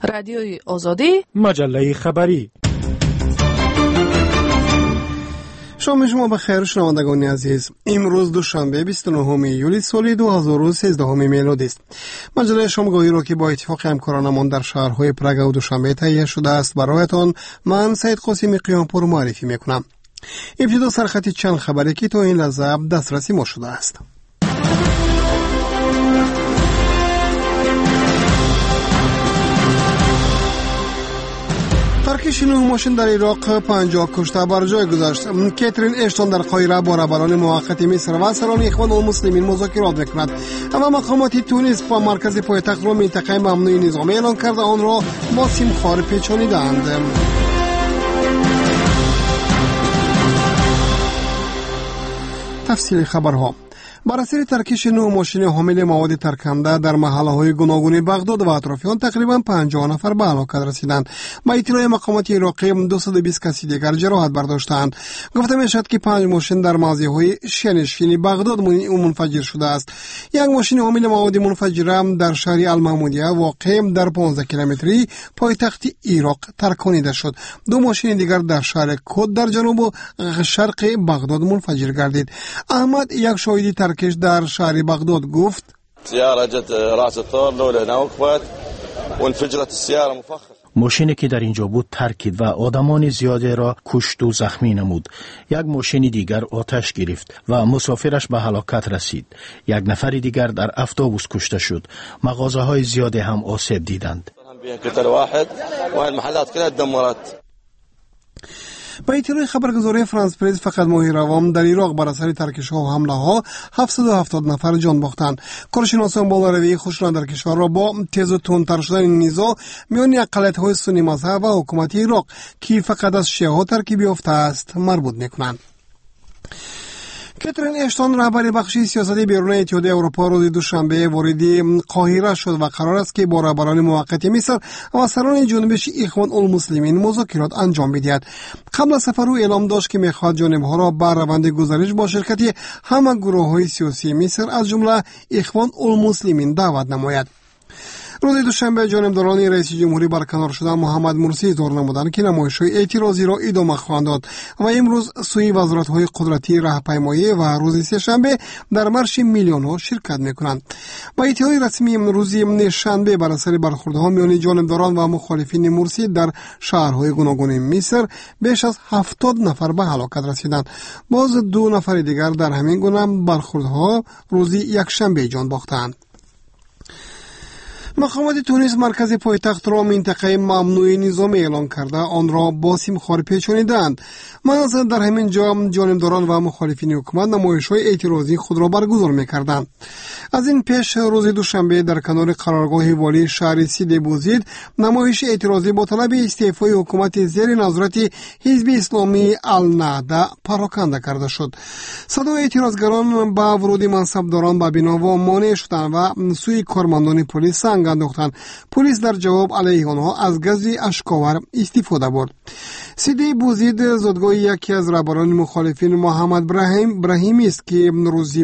رادیوی آزادی، مجله خبری. شما بخیر شنوندگان عزیز. امروز دوشنبه 29 یولی سال 2013 میلادی است. مجله شامگاهی را که با اتفاق همکارانمان در شهرهای پراگ و دوشنبه تهیه شده است برایتان من سید قاسمی قیامپور معرفی میکنم. ابتدا سرخط چند خبری که تا این لحظه دسترسی ما شده است. ترکیش 9 ماشین در عراق 50 کشته بر جای گذاشت. کاترین اشتون در قاهره با رهبران موقت مصر و سران اخوان المسلمین مذاکرات می‌کند. اما مقامات تونس با مرکز پایتخت را منطقه ممنوع نظامی اعلام کرده آن را با سیمخوار پیچانیدند. تفصیل خبرها. بر اثر ترکیش 9 ماشین حامل مواد ترکنده در محله‌های گوناگون بغداد و اطرافیان تقریبا 50 نفر به هلاکت رسیدند. با اطلاع مقامات عراقی 220 کسی دیگر جراحت برداشتند. گفته میشد که 5 ماشین در موضع‌های شنشین بغداد منفجر شده است. یک ماشین حامل مواد منفجره در شهر المحمودیه واقع در 15 کیلومتری پایتخت عراق ترکانیده شد. 2 ماشین دیگر در شهر کد در جنوب و شرق بغداد منفجر گردید. احمد یک شاهد ترکش در شهر بغداد گفت سیاره جت راس الثور لولا نوقفت وانفجرت السياره مفخخ. ماشینی که در اینجا بود ترکید و آدمان زیادی را کشت و زخمی نمود. یک ماشین دیگر آتش گرفت و مسافرش به هلاکت رسید. یک نفر دیگر در اتوبوس کشته شد. مغازه‌های زیادی هم آسیب دیدند. با اطلاع خبرگزاری فرانس پرس فقط ماه روام در عراق بر اثر ترکش‌ها و حمله‌ها 770 نفر جان باختند. کارشناسان بالاروی خشونت در کشور را با تیز و تندتر شدن نزاع میان اقلیت‌های سنی مذهب و حکومت عراق که فقط از شیعه‌ها ترکیب یافته است مربوط می‌کنند. کاترین اشتون رهبر بخش سیاستی بیرون اتحادیه اروپا روز دوشنبه وارد قاهره شد و قرار است که با رهبران موقت مصر و سران جنبش اخوان المسلمین مذاکرات انجام بدهد. قبل از سفر او اعلام داشت که می‌خواهد جانب‌ها را بر روند گزارش با شرکت همه گروه‌های سیاسی مصر از جمله اخوان المسلمین دعوت نماید. روز دوشنبه جانبداران رئیس جمهوری برکنار شدن محمد مرسی اظهار نمودند که نمایش‌های اعتراضی را ادامه خواهند داد و امروز سوی وزارت‌های قدرتی راهپیمایی و روز سه‌شنبه در مارش میلیون‌ها شرکت می‌کنند. با اطلاع رسمی روز شنبه بر اثر برخوردها میان جانبداران و مخالفین مرسی در شهرهای گوناگون مصر بیش از 70 نفر به هلاکت رسیدند. باز 2 نفر دیگر در همین گونه برخوردها روز یکشنبه جان باختند. مقامات تونس مرکز پایتخت را منطقه ممنوع نظامی اعلام کرده آن را با سیمخوار پیچانیدند. مناظر در همین جا جانبداران و مخالفین حکومت نمایش‌های اعتراضی خود را برگزار می‌کردند. از این پیش روز دوشنبه در کنار قرارگاه والی شهر سید بوزید نمایش اعتراضی با طلب استعفای حکومت زیر نظارت حزب اسلامی النهضه پراکنده کرده شد. صدای اعتراضگران با ورود منصبداران به بنا و مانع شدند و سوی کارمندان پلیس سنگ انداختند. پلیس در جواب علیه آنها از گاز اشک‌آور استفاده برد. سید بوزید زادگاه یکی از رهبران مخالفین محمد ابراهیمی است که روز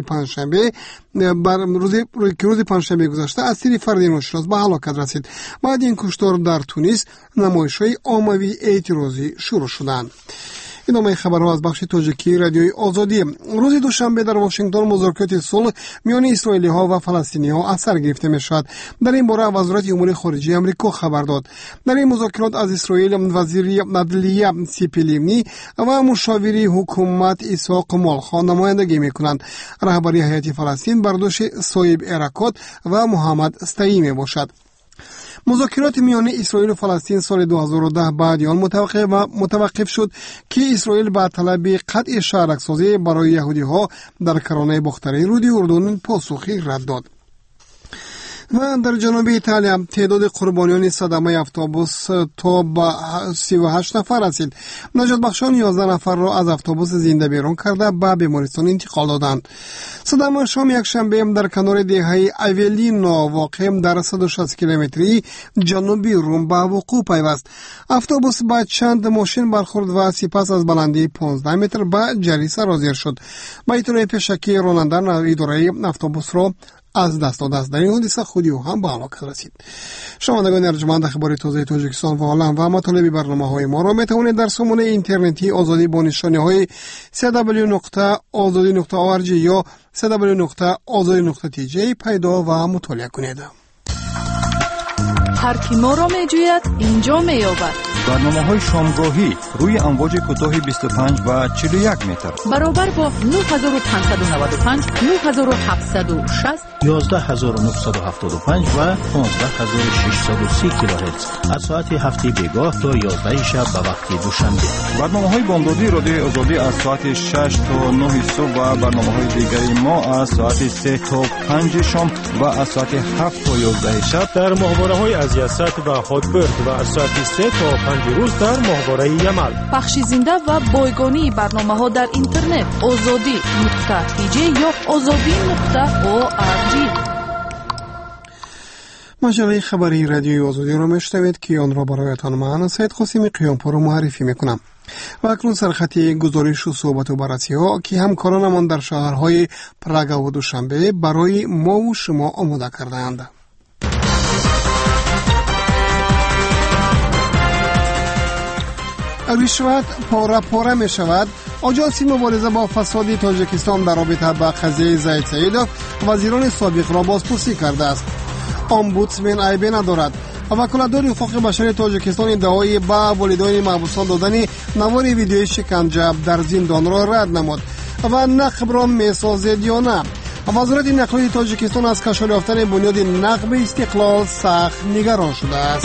پنجشنبه گذشته از سری فرد ناشناس به هلاکت رسید. بعد این کشتار در تونس نمایش‌های عمومی اعتراضی شروع شدند. ادامه خبرها از بخش تاجیکی رادیوی آزادی. روز دوشنبه در واشنگتن مذاکرات صلح میان اسرائیلی‌ها و فلسطینی‌ها از سر گرفته می‌شود. در این باره وزارت امور خارجه آمریکا خبر داد. در این مذاکرات از اسرائیل وزیر عدلیه سیپی لیونی و مشاوری حکومت اسحاق مالخان نمایندگی می‌کنند. رهبری هیئت فلسطین برداشت صاحب حرکات و محمد استایی میباشد. مذاکرات میان اسرائیل و فلسطین سال 2010 بعد آن متوقف شد که اسرائیل به طلب قطع شهرک‌سازی برای یهودی‌ها در کرانه باختری رود اردن پاسخی رد داد. و در جنوب ایتالیا تعداد قربانیان صدمه اتوبوس تا به 38 نفر رسید. نجات بخشان 11 نفر را از اتوبوس زنده بیرون کرده به بیمارستان انتقال دادند. صدمه شام یکشنبه در کنار دهه اولینا واقع در 160 کیلومتری جنوبی روم به وقوع پیوست. اتوبوس با چند ماشین برخورد و سپس از بلندی 15 متر به جری سرازیر شد. با اطلاع پیشکی راننده اداره اتوبوس را از دست داده است. در این حادثه خودی او هم به هلاکت رسید. شنوندگان ارجمند، اخبار تازه تاجیکستان و عالم و مطالب برنامه‌های ما را می‌توانید در سامانه اینترنتی آزادی با نشانه‌های www.azadi.org یا www.azadi.tj پیدا و مطالعه کنید. هر کی ما را می‌جوید اینجا می‌یابد. برنامه‌های شامگاهی روی امواج کوتاه 25 و 41 متر برابر با 9595 9760 11975 و 15630 کیلوهرتز از ساعت هفته بیگاه تا 11 شب به وقت دوشنبه. برنامه‌های بامدادی رادیو آزادی از ساعت 6 تا 9 صبح و برنامه‌های دیگری ما از ساعت 3 تا 5 شام و از ساعت 7 تا 11 شب در ماهواره‌های از یاست و هاتبرد و از ساعت 3 تا 5 روز در ماهواره یمل. بخش زنده و بایگانی برنامه‌ها در اینترنت azadi.tj یا azadi.org. مجله خبری رادیوی آزادی را میشنوید که آن را برایتان من سید قاسمی قیامپور معرفی میکنم. و اکنون سرخط گزارش و صحبت و بررسی ها که همکارانمان در شهرهای پراگ و دوشنبه برای ما و شما آماده کردند. رشوت پاره می شود. آژانس مبارزه با فساد تاجیکستان در رابطه با قضیه زید سیدوف وزیران سابق را بازپرسی کرده است. امبودسمن عیبی ندارد. وکالتدار حقوق بشر تاجیکستان ادعای به والدین محبوسان دادن نوار ویدیوی شکنجه در زندان را رد نمود و نقب را میسازد یا نه. وزارت نقلیه تاجیکستان از کشف یافتن بنیاد نقب استقلال سخت نگران شده است.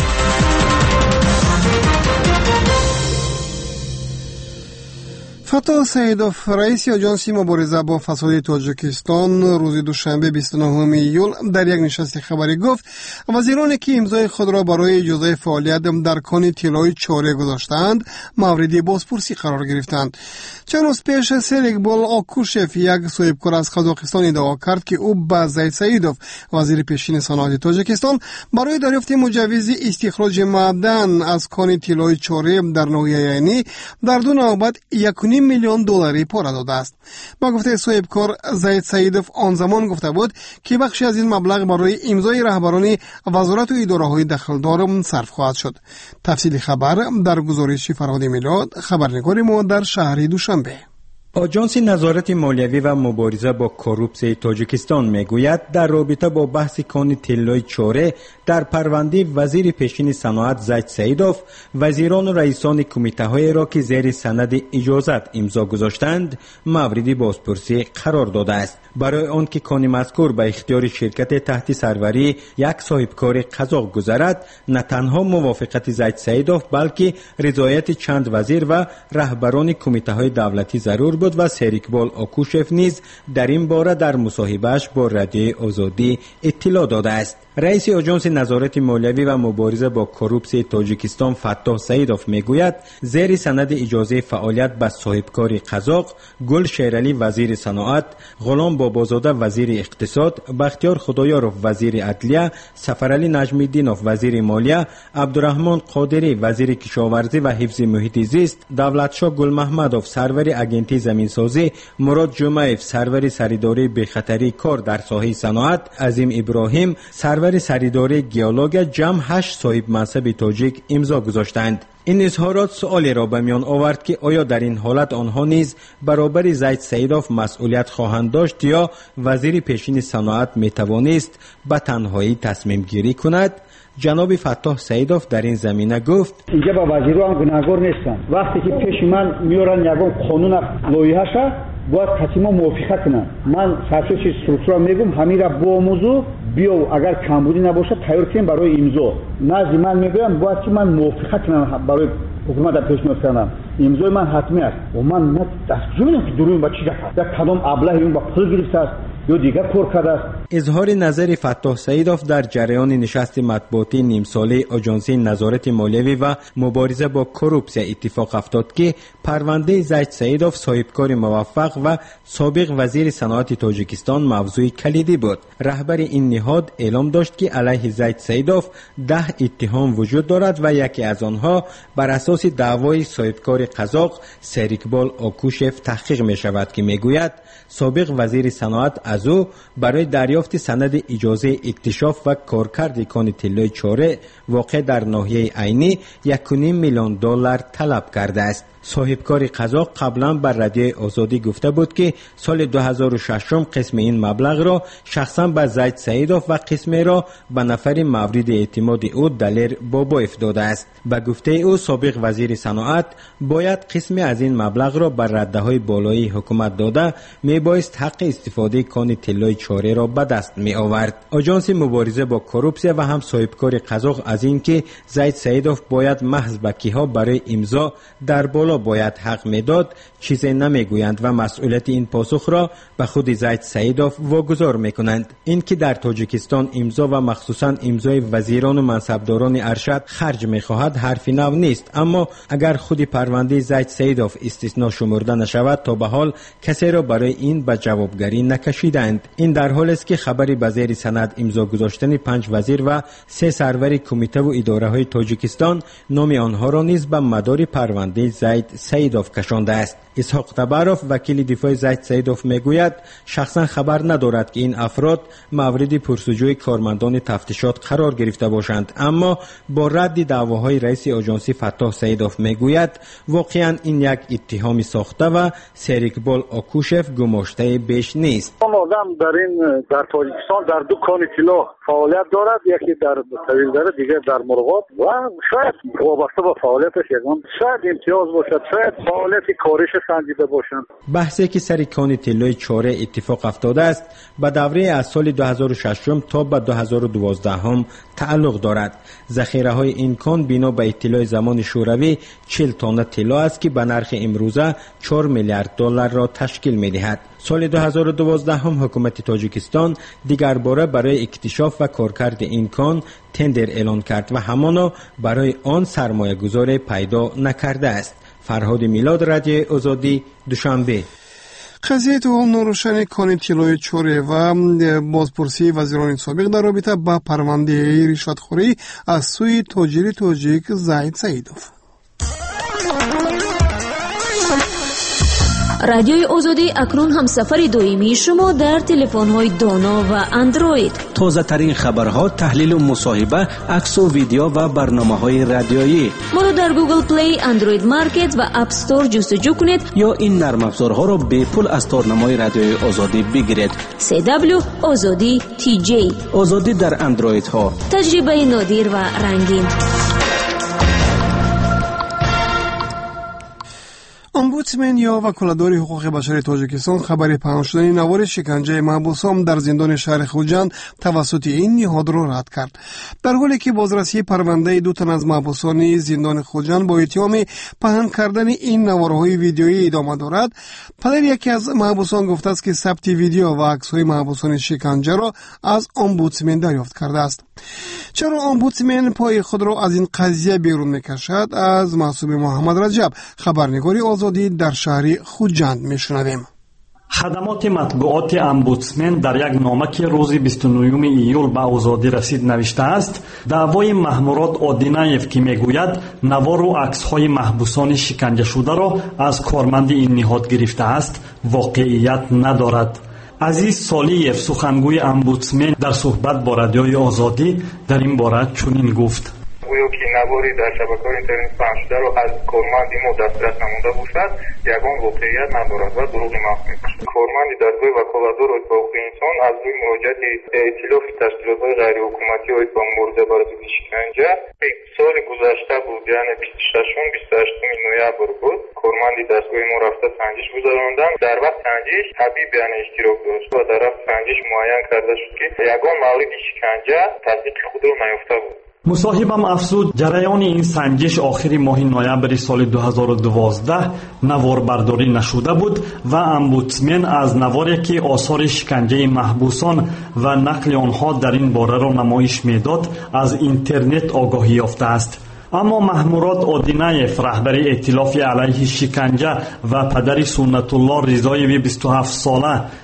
فتح سیدوف رئیس آژانس مبارزه با فساد تاجیکستان روز دوشنبه 29 ایول در یک نشست خبری گفت وزیرانی که امضای خود را برای اجازه فعالیت در کان طلای چاره گذاشتند مورد بازپرسی قرار گرفتند. چند روز پیش سریکبول آکوشف یک صاحبکار از قزاقستان ادعا کرد که او به زید سیدوف وزیر پیشین صنعت تاجیکستان برای دریافت مجوز استخراج معدن از کان طلای چاره در ناحیه یعنی در دو نوبت 1.5 میلیون دلاری پاره داده است. با گفته صاحبکار زید سیدوف آن زمان گفته بود که بخشی از این مبلغ برای امضای رهبران وزارت و اداره‌های دخلدار صرف خواهد شد. تفصیل خبر در گزارش فرهاد میلاد، خبرنگار ما در شهر دوشنبه. آژانس نظارت مالیوی و مبارزه با کروپسی تاجیکستان میگوید در رابطه با بحث کان طلای چاره در پرونده وزیر پیشین صنعت زید سیدوف وزیران و رئیسان کمیته های را که زیر سند اجازت امضا گذاشتند مورد بازپرسی قرار داده است. برای آن که کان مذکور به اختیار شرکت تحت سروری یک صاحبکار قزاق گذرد نه تنها موافقت زید سیدوف بلکه رضایت چند وزیر و رهبران کمیته های دولتی ضرور بود و سریکبول آکوشف نیز در این باره در مصاحبه‌اش با رادیو آزادی اطلاع داده است. رئیس آژانس نظارت مالیوی و مبارزه با کروپسی تاجیکستان فتح سیدوف میگوید زیر سند اجازه فعالیت به صاحبکار قزاق گل شیرعلی وزیر صنعت، غلام بابازاده وزیر اقتصاد، بختیار خدایارov وزیر عدلیه، سفرعلی نجمی‌الدینov وزیر مالیه، عبدالرحمن قادری وزیر کشاورزی و حفظ محیط زیست، دولتشاه گل محمدov سرور اگنتی زمینسازی، مراد جمعیف سرور سریداری بخطری کار در ساحه صنعت، عظیم ابراهیم سرور سریداری گیالوگ جمع 8 صاحب منصب تاجیک امضا گذاشتند. این اظهارات سوالی را به میان آورد که آیا در این حالت آنها نیز برابر زید سیدوف مسئولیت خواهند داشت یا وزیر پیشین صنعت می توانست به تنهایی تصمیم گیری کند؟ جناب فتح سیدوف در این زمینه گفت اینجا با وزیران گناهگار نیستن. وقتی که پیش من میارن یگان قانون لایحه‌اش باید تصمیم موافقت کنن. من سرچشی استرکتورا میگم همین را با موضوع بیو اگر کمبودی نباشه تیار کنیم برای امضا. نزد من میگم باید که من موافقت کنم برای حکومت پیشنهاد کنم. امضای من حتمی است و من نه دستجویم که درویم با چی گفت یک کدام ابله اون با پول گرفته است یا دیگر کار کرده است. اظهار نظر فتح سیدوف در جریان نشست مطبوعاتی نیم ساله آژانس نظارت مالیوی و مبارزه با کروپسی اتفاق افتاد که پرونده زید سیدوف صاحبکار موفق و سابق وزیر صنعت تاجیکستان موضوع کلیدی بود. رهبر این نهاد اعلام داشت که علیه زید سیدوف 10 اتهام وجود دارد و یکی از آنها بر اساس دعوای صاحبکار قزاق سریکبول آکوشف تحقیق می شود که میگوید سابق وزیر صنعت از او برای دریافت سند اجازه اکتشاف و کارکرد کان طلای چاره واقع در ناحیه عینی 1.5 میلیون دلار طلب کرده است. صاحبکار قزاق قبلا بر رادیوی آزادی گفته بود که سال 2006 قسم این مبلغ را شخصا به زید سعیدوف و قسم را به نفر مورد اعتماد او دلیر بابایف داده است. به گفته او سابق وزیر صنعت باید قسم از این مبلغ را بر رده‌های بالایی حکومت داده میبایست حق استفاده کان طلای چاره را به دست می آورد. آژانس مبارزه با کروپسیا و هم صاحبکار قزاق از این که زید سعیدوف باید محض وکیل‌ها برای امضا در بالا باید حق میداد چیزی نمیگویند و مسئولیت این پاسخ را به خود زید سعیدوف واگذار میکنند. این که در تاجیکستان امضا و مخصوصا امضای وزیران و منصبداران ارشد خرج میخواهد حرفی نو نیست، اما اگر خود پرونده زید سعیدوف استثنا شمرده نشود تا به حال کسی را برای این به جوابگری نکشیدند. این در حالی است که خبری به زیر سند امضا گذاشتن 5 وزیر و 3 سرور کمیته و اداره های تاجیکستان نام آنها را نیز به مدار پرونده زید سعیدوف کشانده است. اسحاق تبروف وکیل دفاع زید سعیدوف میگوید شخصا خبر ندارد که این افراد مورد پرسجوی کارمندان تفتیشات قرار گرفته باشند، اما با رد دعواهای رئیس آژانس فتاح سعیدوف میگوید واقعا این یک اتهام ساخته و سریکبال آکوشف گماشته بیش نیست. آن آدم در تاجیکستان در دو کان طلا فعالیت دارد، یکی در طویلدره دیگر در مرغاب و شاید وابسته به فعالیتش یگان شاید امتیاز باشد، شاید فعالیت کاریش سنجیده باشند. بحثی که سر کان طلای چاره اتفاق افتاده است به دوره از سال 2006 تا به 2012 هم تعلق دارد. ذخیره های این کان بنا به اطلاع زمان شوروی 40 تن طلا است که به نرخ امروزه 4 میلیارد دلار را تشکیل می دهد. سال 2012 هم حکومت تاجیکستان دیگر باره برای اکتشاف و کارکرد این کان تندر اعلان کرد و همانا برای آن سرمایه گذار پیدا نکرده است. فرهاد میلاد، رادیو آزادی، دوشنبه. قضیه تو نوروشن کان طلای چوره و بازپرسی وزیران سابق در رابطه با پرونده رشوتخوری از سوی تاجر تاجیک زید سعیدوف. رادیوی آزادی اکنون هم سفر دائمی شما در تلفن‌های دانا و اندروید. تازه ترین خبرها، تحلیل و مصاحبه، عکس و ویدیو و برنامه‌های رادیویی. ما را در گوگل پلی، اندروید مارکت و اپ استور جستجو کنید یا این نرم افزارها را به پول از تارنمای رادیوی آزادی بگیرید. CW آزادی TJ. آزادی در اندروید ها. تجربه نادر و رنگین. امبودسمن یا وکالتدار حقوق بشر تاجیکستان خبر پنهان شدن نوار شکنجه محبوسان در زندان شهر خوجند توسط این نهاد را رد کرد. در حالی که بازرسی پرونده 2 تن از محبوسان زندان خوجند با اتهام پنهان کردن این نوارهای ویدیویی ادامه دارد، پدر یکی از محبوسان گفته است که ثبت ویدیو و عکس‌های محبوسان شکنجه را از امبودسمن دریافت کرده است. چرا امبودسمن پای خود را از این قضیه بیرون میکشد؟ از معصوم محمد رجب، خبرنگاری آزادی در شهر خوجند میشنویم. خدمات مطبوعات امبودسمن در یک نامه که روز 29 ایول به آزادی رسید نوشته است دعوای محمورات آدینایف که میگوید نوار و عکس‌های محبوسان شکنجه شده را از کارمند این نهاد گرفته است واقعیت ندارد. عزیز سالیف، سخنگوی امبودسمن، در صحبت با رادیوی آزادی در این باره چنین گفت: گویا که نواری در شبکه‌های اینترنت پخش شده را از کارمندی ما دسترس نموده باشد یگان واقعیت ندارد و دروغ محض میباشد. کارمندی دستگاه وکالتدار حقوق انسان از روی مراجعت ائتلاف تشکیلات‌های غیرحکومتی با مبارزه بر ضد شکنجه سال گذشته بود، یعنی 26 نوامبر بود، کارمندی دستگاه ما رفته سنجش گذراندن. در وقت سنجش حبیب یعنی اشتراک داشت و در وقت سنجش معین کرده شد که یگان مورد شکنجه تصدیق خود را نیافته بود. مصاحبم افزود جریان این سنجش آخر ماه نوامبر سال 2012 نوار برداری نشده بود و امبودسمن از نواری که آثار شکنجه محبوسان و نقل آنها در این باره را نمایش میداد از اینترنت آگاهی یافته است. اما محمورات آدینایف، رهبر ائتلاف علیه شکنجه و پدر سنت الله رضایوی 27 ساله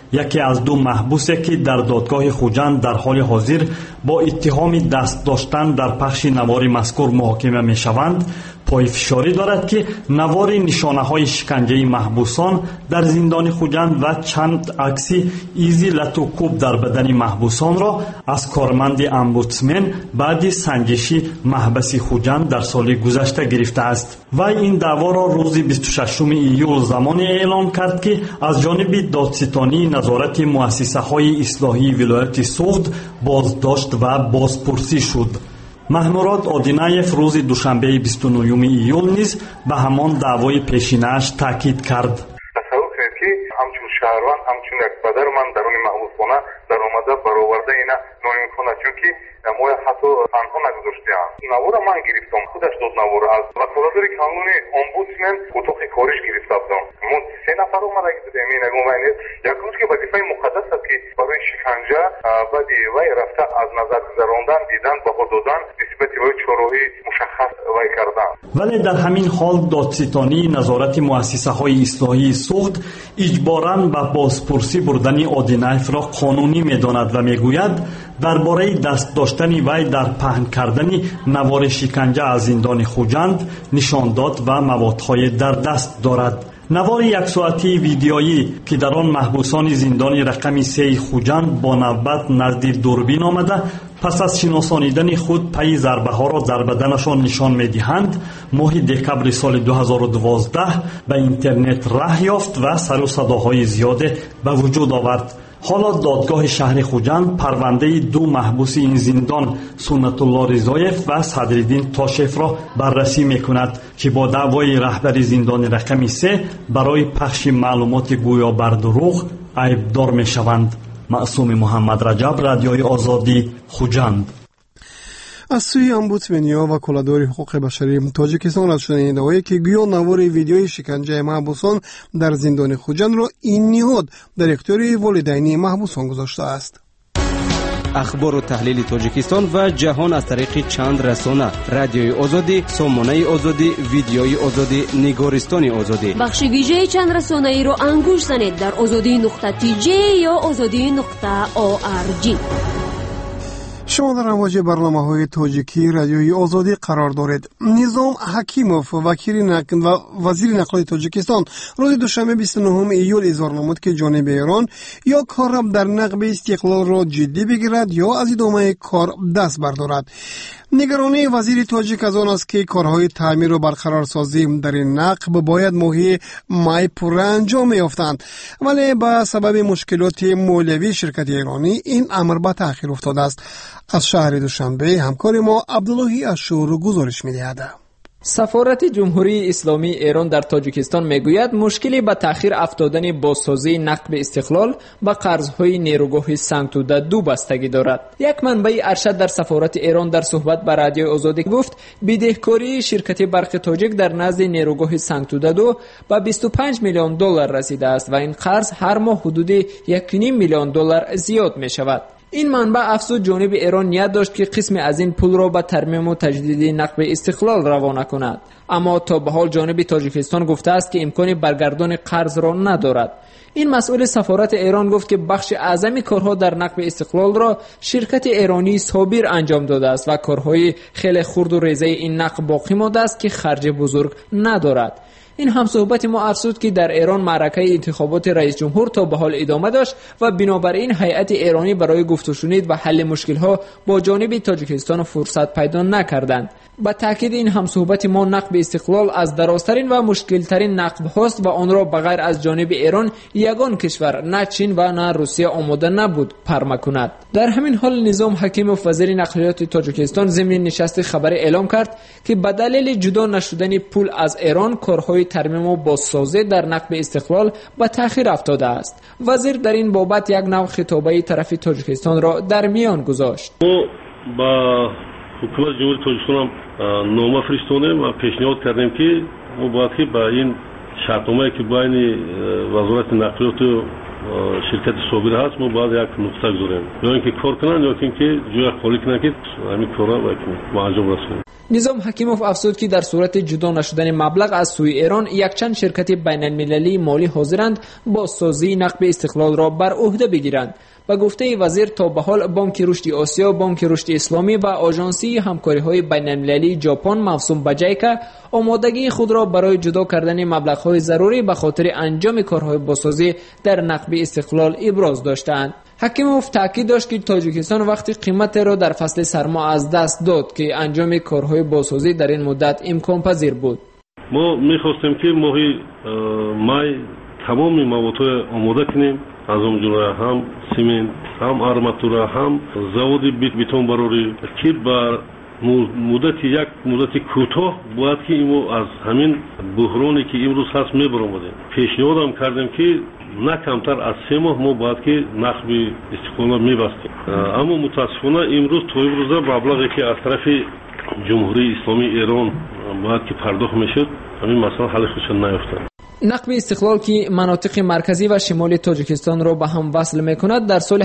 یکی از دو محبوسه که در دادگاه خوجند در حال حاضر با اتهام دست داشتن در پخش نوار مذکور محاکمه می شوند پایفشاری دارد که نوار نشانه های شکنجه محبوسان در زندان خوجند و چند عکس ایزی لتوکوب در بدن محبوسان را از کارمند امبودسمن بعد سنجشی محبس خوجند در سال گذشته گرفته است. و این دعوا را روز 26 ایول زمانی اعلام کرد که از جانب دادستانی نظارت مؤسسه های اصلاحی ولایت سوخت بازداشت و بازپرسی شد. محموراد آدینایف روز دوشنبه 29 ایول نیز به همان دعوای پیشینه‌اش تاکید کرد. تصور کنید که همچون شهروند همچون یک پدر من درون محبوسخانه در آمده برآورده اینا نمی‌کنه، چون که ما حتی تنها نگذاشتیم. نوار من گرفتم، خودش داد نوار از وکالت قانونی امبودسمن اتاق کارش گرفته بودم. ما 3 نفر اومده بودیم. این نگومید یک روز که وظیفه مقدس است که برای شکنجه بعد وی رفته از نظر گذراندن دیدن بها دادن نسبت به چهارراهی مشخص وی کردن. ولی در همین حال دادستانی نظارت مؤسسه های اصلاحی سوخت اجباراً به بازپرسی بردن آدینایف را قانونی می‌داند و می‌گوید درباره دست داشتن وی در پهن کردن نوار شکنجه از زندان خوجند نشان داد و موادهای در دست دارد. نوار 1 ساعتی ویدیویی که در آن محبوسان زندان رقم 3 خوجند با نوبت نزد دوربین آمده پس از شناسانیدن خود پی ضربه ها را در بدنشان نشان می‌دهند ماه دکبر سال 2012 به اینترنت راه یافت و سر و صداهای زیاد به وجود آورد. حالا دادگاه شهر خوجند پرونده 2 محبوس این زندان سنت الله رضایف و صدرالدین تاشف را بررسی می‌کند که با دعوای رهبر زندان رقم 3 برای پخش معلومات گویا بر دروغ عیبدار می‌شوند. معصوم محمد رجب، رادیوی آزادی، خوجند. از سوی امبودسمنیا و وکالت‌دار حقوق بشری تاجیکستان از شنیدن ادعایی که گویا نوار ویدیوی شکنجه محبوسان در زندان خوجند را این نهاد در اختیار والدین محبوسان گذاشته است. اخبار و تحلیل تاجیکستان و جهان از طریق چند رسانه: رادیوی آزادی، سامانه آزادی، ویدیوی آزادی، نگارستان آزادی. بخش ویژه چند رسانه ای رو انگوش زنید در azadi.tj یا azadi.org. شما در امواج برنامه‌های تاجیکی رادیوی آزادی قرار دارید. نظام حکیموف، وزیر نقل تاجیکستان، روز دوشنبه 29 ایول اظهار نمود که جانب ایران یا کار در نقب استقلال را جدی بگیرد یا از ادامه کار دست بردارد. نگرانی وزیر تاجیک از آن است که کارهای تعمیر و برقرارسازی در این نقب باید ماه مای پوره انجام یافتند، ولی به سبب مشکلات مالیوی شرکت ایرانی این امر به تأخیر افتاده است. از شهر دوشنبه همکار ما عبداللهی اشور گزارش می‌دهد. سفارت جمهوری اسلامی ایران در تاجیکستان میگوید مشکلی به تأخیر افتادن بازسازی نقب استقلال به قرضهای نیروگاه سنگتوده 2 بستگی دارد. یک منبع ارشد در سفارت ایران در صحبت با رادیوی آزادی گفت بدهکاری شرکت برق تاجیک در نزد نیروگاه سنگتوده 2 به 25 میلیون دلار رسیده است و این قرض هر ماه حدود 1.5 میلیون دلار زیاد می شود. این منبع افزود جانب ایران نیت داشت که قسم از این پول را به ترمیم و تجدید نقب استقلال روانه کند، اما تا به حال جانب تاجیکستان گفته است که امکان برگردان قرض را ندارد. این مسئول سفارت ایران گفت که بخش اعظم کارها در نقب استقلال را شرکت ایرانی صابر انجام داده است و کارهای خیلی خرد و ریزه این نقب باقی مانده است که خرج بزرگ ندارد. این همصحبت ما افزود که در ایران معرکه انتخابات رئیس جمهور تا به حال ادامه داشت و بنابراین هیئت ایرانی برای گفت و شنید و حل مشکل‌ها با جانب تاجیکستان فرصت پیدا نکردند. با تاکید این همصحبت ما نقب استقلال از درازترین و مشکلترین نقب هاست و آن را بغیر از جانب ایران یگان کشور نه چین و نه روسیه آماده نبود پرما کند. در همین حال نظام حکیموف وزیر نقلیات تاجیکستان ضمن نشست خبری اعلام کرد که به دلیل جدا نشدن پول از ایران کارهای ترمیم و بازسازی در نقب استقلال به تأخیر افتاده است. وزیر در این بابت یک نوع خطابه طرف تاجیکستان را در میان گذاشت. با حکومت جمهوری تاجیکستان نامه فرستادیم و پیشنهاد کردیم که ما باید که با این شرطنامه‌ای که بین وزارت نقلیات و شرکت صابر هست ما باید یک نقطه گذاریم، یا اینکه کار کنن یا اینکه جای خالی کنن که همین کارا با انجام رسونن. نظام حکیموف افزود که در صورت جدا نشدن مبلغ از سوی ایران یک چند شرکت بین المللی مالی حاضرند بازسازی نقب استقلال را بر عهده بگیرند. به گفته وزیر تا به حال بانک رشد آسیا، بانک رشد اسلامی و آژانسی همکاری‌های بین‌المللی ژاپن موسوم به جایکا آمادگی خود را برای جدا کردن مبلغ‌های ضروری به خاطر انجام کارهای بازسازی در نقب استقلال ابراز داشتند. حکیموف تاکید داشت که تاجیکستان وقتی قیمت را در فصل سرما از دست داد که انجام کارهای بازسازی در این مدت امکان پذیر بود. ما می‌خواستیم که ماهی مای تمام مواد آماده کنیم، از اون جمله هم سیمنت، هم آرماتورا، هم زود بیتون براری که بر یک مدت کوتاه باید که اینو از همین بحرانی که امروز هست میبرامدیم. پیشنهاد هم کردیم که نه کمتر از 3 ماه ما باید که نقب استقلال میبستیم. اما متاسفانه امروز تا امروز مبلغی که از طرف جمهوری اسلامی ایران باید که پرداخت میشد همین مسئله حل خودش نیافتاد. نقب استقلال که مناطق مرکزی و شمالی تاجیکستان را به هم وصل می‌کند در سال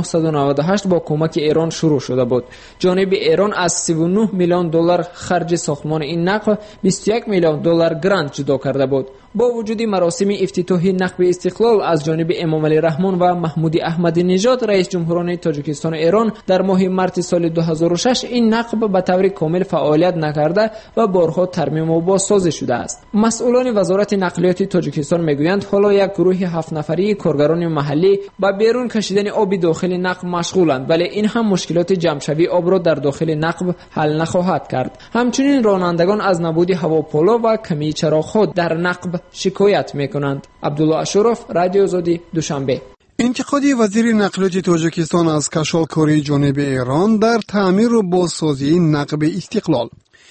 1998 با کمک ایران شروع شده بود. جانب ایران از 39 میلیون دلار خرج ساختمان این نقب 21 میلیون دلار گرانت جدا کرده بود. با وجود مراسم افتتاح نقب استقلال از جانب امام علی رحمان و محمود احمدی نژاد رئیس جمهوران تاجیکستان و ایران در ماه مارس سال 2006 این نقب به طور کامل فعالیت نکرده و بارها ترمیم و بازسازی شده است. مسئولان وزارت نقلیات تاجیکستان میگویند حالا یک گروه 7 نفری کارگران محلی با بیرون کشیدن آب داخل نقب مشغولند، ولی این هم مشکلات جمع‌شوی آب را در داخل نقب حل نخواهد کرد. همچنین رانندگان از نبود هواپولو و کمی چراغ‌ها در نقب شکایت میکنند. عبدالله اشرف، رادیو آزادی، دوشنبه. انتقاد وزیر نقلیات تاجیکستان از کشالکاری جانب ایران در تعمیر و بازسازی نقب استقلال.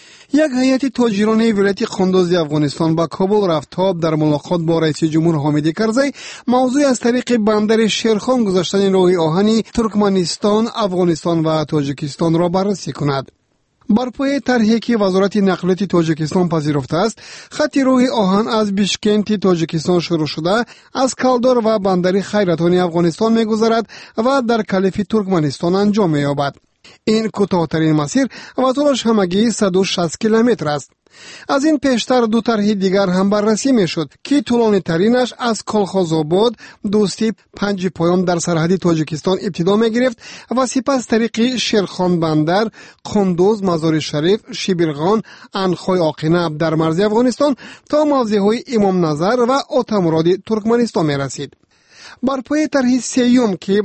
یک هیئت تاجران ولایت قندوز افغانستان با کابل رفت تا در ملاقات با رئیس جمهور حامد کرزی موضوع از طریق بندر شیرخان گذاشتن راه آهنی ترکمنستان، افغانستان و تاجیکستان را بررسی کند. بر پایه طرحی که وزارت نقلیات تاجیکستان پذیرفته است، خط راه آهن از بیشکنت تاجیکستان شروع شده از کالدار و بندر خیراتانی افغانستان می‌گذرد و در کلف ترکمنستان انجام می‌یابد. این کوتاه‌ترین مسیر و طولش همگی 160 کیلومتر است. از این پیشتر 2 طرح دیگر هم بررسی میشد که طولانی ترینش از کلخازآباد دوستی 5 پایان در سرحد تاجیکستان ابتدا می گرفت و سپس طریق شیرخان بندر، قندوز، مزار شریف، شیبرغان، انخوی آقینه در مرز افغانستان تا موضعهای امام نظر و آتامراد ترکمنستان می رسید. بر پای طرح سیوم که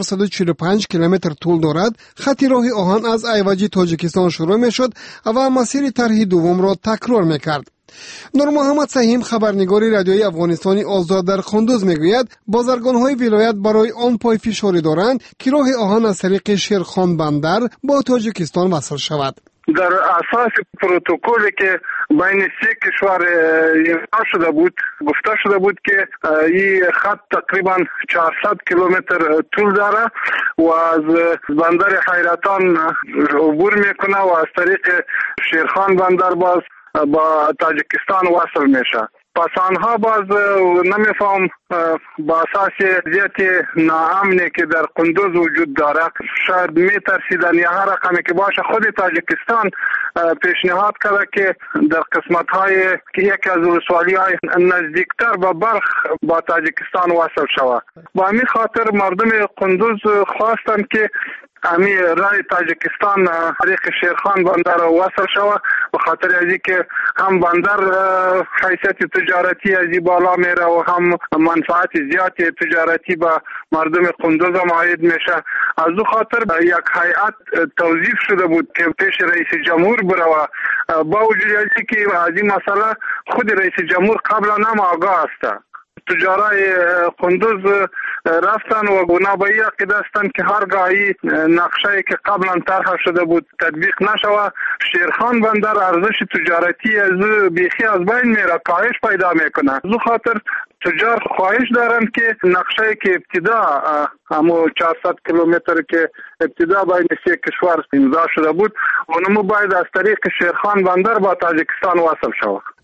445 کیلومتر طول دارد، خط راه آهن از ایوجی تاجیکستان شروع می شد و مسیر طرح دوم را تکرار می کرد. نور محمد سهیم، خبرنگار رادیوی افغانستانی آزاد در قندوز میگوید بازرگان‌های ولایت برای آن پای فشاری دارند که راه آهن از طریق شیرخان بندر با تاجیکستان وصل شود. در اساس پروتکلی که بین 3 کشور امضا شده بود، گفته شده بود که این خط تقریبا 400 کیلومتر طول داره و از بندر حیرتان عبور میکنه و از طریق شیرخان بندر باز با تاجیکستان وصل میشه. پس آنها باز نمیفهم با اساس وضعیت ناامنی که در قندوز وجود داره شاید میترسیدن یا هر رقمی که باشه خود تاجیکستان پیشنهاد کرده که در قسمت های که یکی از ولسوالی های نزدیکتر به برخ با تاجیکستان وصل شود. با همین خاطر مردم قندوز خواستن که امی رای تاجیکستان طریق شیرخان بندر وصل شود به خاطر ازی که هم بندر حیثیت تجارتی ازی بالا میره و هم منفعت زیاد تجارتی به مردم قندوز عاید میشه. از او خاطر یک هیئت توظیف شده بود که پیش رئیس جمهور بره و با وجود ازی که از این مسئله خود رئیس جمهور قبلا هم آگاه است. تجارای قندوز رفتن و گناه به این عقیده هستند که هرگاهی نقشه که قبلا طرح شده بود تطبیق نشود، شیرخان بندر ارزش تجارتی از بیخی از بین میره، کاهش پیدا میکنه. از اون خاطر تجار خواهش دارند که نقشه که ابتدا همو 400 کیلومتر که ابتدا بین 3 کشور امضا شده بود اونمو باید از طریق شیرخان بندر با تاجیکستان وصل شود.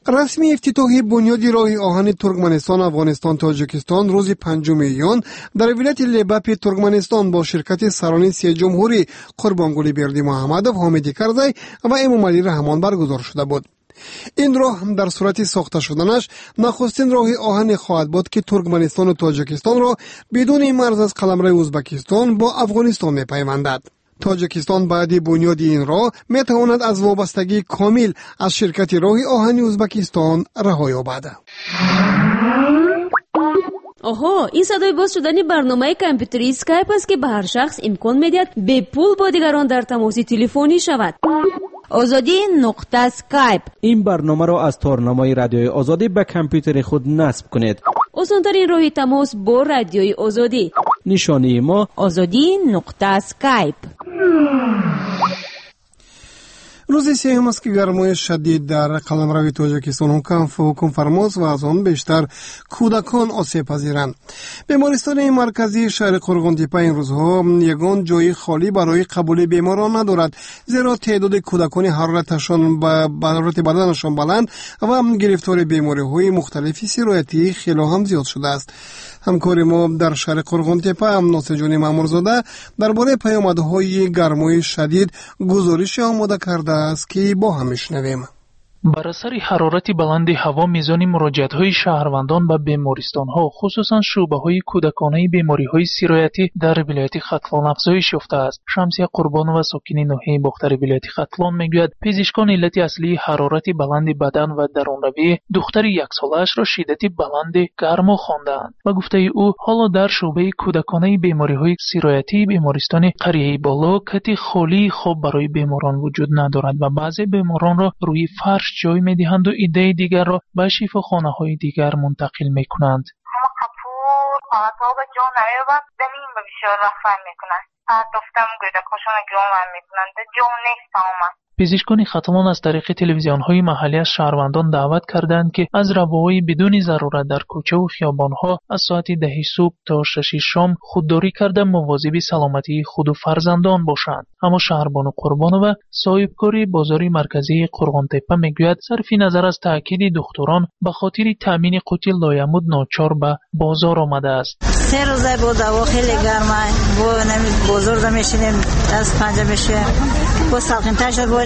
رسمی افتتاح بنیاد راه آهن ترکمنستان افغانستان تاجیکستان روز 5 ژوئیه در ولایت لباپ ترکمنستان با شرکت سران سه جمهوری قربانگلی بردی محمدov، حامد کرزی و امام علی رحمان برگزار شده بود. این راه در صورت ساخته شدنش نخستین راه آهن خواهد بود که ترکمنستان و تاجیکستان را بدون مرز از قلمرو ازبکستان با افغانستان می‌پیوندد. تاجیکستان بعد بنیاد این راه میتواند از وابستگی کامل از شرکت راه آهن ازبکستان رها یابد. آها، این صدای باز شدن برنامه کامپیوتری اسکایپ است که به هر شخص امکان میدهد به پول با دیگران در تماس تلفنی شود. آزادی نقطه اسکایپ. این برنامه را از تارنمای رادیوی آزادی به کامپیوتر خود نصب کنید. آسان‌ترین راه تماس با رادیوی آزادی. نشانی ما آزادی نقطه اسکایپ. روز سوم است که گرمای شدید در قلمرو تاجیکستان حکم فرماست و از آن بیشتر کودکان آسیب پذیرند. بیمارستان مرکزی شهر قرغن‌تپه این روزها یگان جای خالی برای قبول بیماران ندارد، زیرا تعداد کودکان حرارت بدنشان بلند و گرفتار بیماری‌های مختلف سرایتی خیلی هم زیاد شده است. همکار ما در شهر قرغن‌تپه ناصر جان مامورزاده درباره پیامدهای گرمای شدید گزارش آماده کرده است که با هم میشنویم. بر اثر حرارت بلند هوا میزان مراجعت‌های شهروندان به بیمارستان‌ها خصوصا شعبه‌های کودکانه بیماری‌های سرایتی در ولایت ختلان افزایش یافته است. شمسیه قربان و ساکنین ناحیه باختر ولایت ختلان میگوید پزشکان علت اصلی حرارت بلند بدن و درونروی دختر 1 ساله‌اش را شدت بلند گرما خواندند و گفته او حالا در شعبه کودکانه بیماری‌های سرایتی بیمارستان قریه بالا کتی خالی خواب برای بیماران وجود ندارد و بعضی بیماران را روی فرش جای می‌دهند و ایده دیگر را به شفاخانه‌های دیگر منتقل می‌کنند. پزشکان ختلان از طریق تلویزیون‌های محلی از شهروندان دعوت کردند که از روایی بدون ضرورت در کوچه و خیابان‌ها از ساعت 10 صبح تا 6 شام خودداری کرده مواظب سلامتی خود و فرزندان باشند. اما شهربانو قربانو صاحبکار بازار مرکزی قرغن‌تپه میگوید صرف نظر از تاکید دکتران به خاطر تامین قوت لایمود ناچار به بازار آمده است. 3 روزه بود هوا خیلی گرمه، بازار میشینیم از پنجه میشه با ساکنتر شد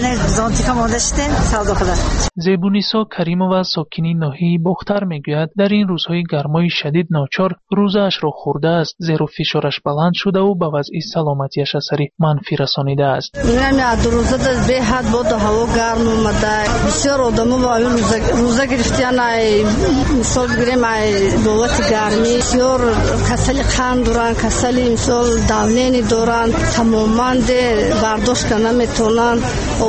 زیبونیسا کریمووا ساکنی ناحیه باختر میگوید در این روزهای گرمای شدید ناچار روزش را خورده است، زیرا فشارش بلند شده و به وضع سلامتیش اثر منفی رسانیده است. دو روزه به حد بود هوا گرم اومده، بسیار آدم‌ها با این روزه گرفتن مثال بگیریم دولت گرمی بسیار کسل قند دارن، کسل مثال داونینی دارن، تماما برداشت نمیتونن.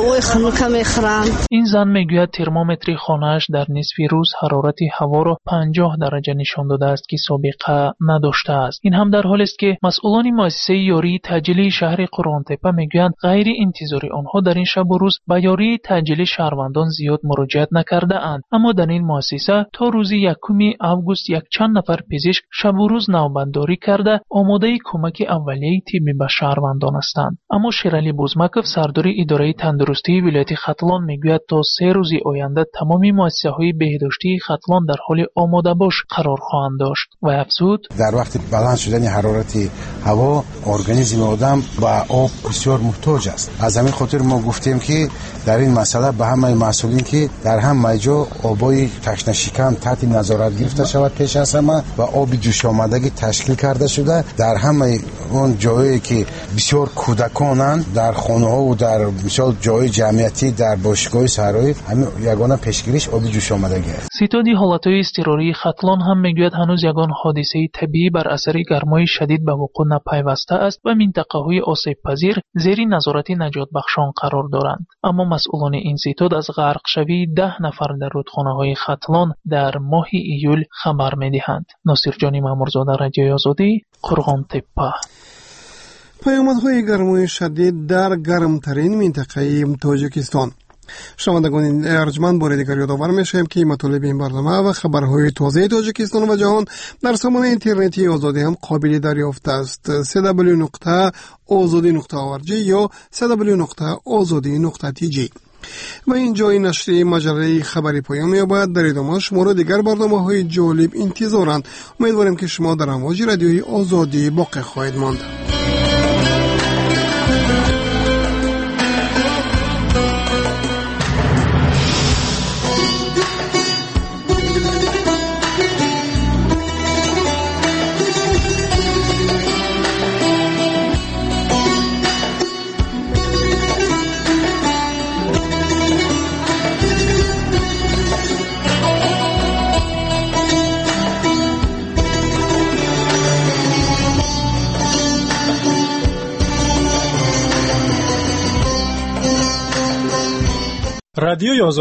این زن میگوید ترمومتر خانه‌اش در نصف روز حرارت هوا را 50 درجه نشان داده است که سابقه نداشته است. این هم در حالی است که مسئولان مؤسسه یاری تعجیلی شهر قرغن‌تپه میگویند غیر انتظاری آنها در این شب و روز به یاری تعجیلی شهروندان زیاد مراجعت نکرده اند، اما در این مؤسسه تا روز 1 آگوست یک چند نفر پزشک شب و روز نوبتداری کرده آماده کمک اولیه طبی به شهروندان هستند. اما شیرعلی بوزمکov سردار اداره تندرستی ولایت ختلان میگوید تا 3 روز آینده تمامی مؤسسه‌های بهداشتی ختلان در حال آماده باش قرار خواهند داشت و افزود در وقت بلند شدن حرارت هوا ارگانیسم آدم با آب بسیار محتاج است. از همین خاطر ما گفتیم که در این مسئله به همه مسئولین که در همه جا آبای تشنه شکم تحت نظارت گرفته شود پیش از همه و آب جوش آمدگی تشکیل کرده شده در همه اون جایی که بسیار کودکانند در خانه‌ها و در مثال جای جمعیتی در باشگاه صحرایی همین یگانه پیشگیریش آب جوش آمدگی است. ستاد حالتهای اضطراری ختلان هم میگوید هنوز یگان حادثه طبیعی بر اثر گرمای شدید به وقوع نپیوسته است و منطقه‌های آسیب پذیر زیر نظارت نجات بخشان قرار دارند. اما مسئولان این ستاد از غرق شوی 10 نفر در رودخانه‌های ختلان در ماه ایول خبر میدهند. ناصر جان مامورزاده، رادیوی آزادی، قرغن‌تپه. پیامدهای گرمای شدید در گرمترین منطقه تاجیکستان. شنوندگان ارجمند بار دیگر یادآور میشیم که مطالب این برنامه و خبرهای تازه تاجیکستان و جهان در سامانه اینترنتی آزادی هم قابل دریافت است. www.azadi.org یا www.azadi.tg. و اینجا این نشریه مجله خبری پایان می‌یابد. در ادامه شما دیگر برنامه‌های جالب انتظارند. امیدواریم که شما در امواج رادیوی آزادی باقی خواهید ماند. رادیوی